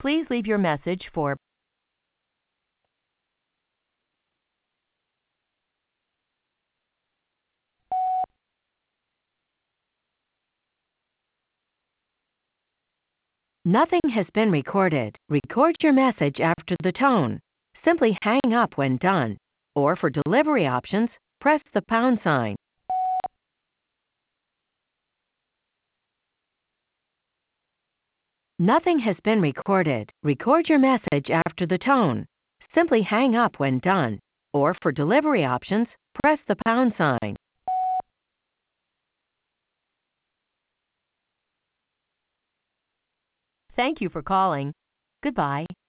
Please leave your message for Nothing has been recorded. Record your message after the tone. Simply hang up when done. Or for delivery options, press the pound sign. Nothing has been recorded. Record your message after the tone. Simply hang up when done. Or for delivery options, press the pound sign. Thank you for calling. Goodbye.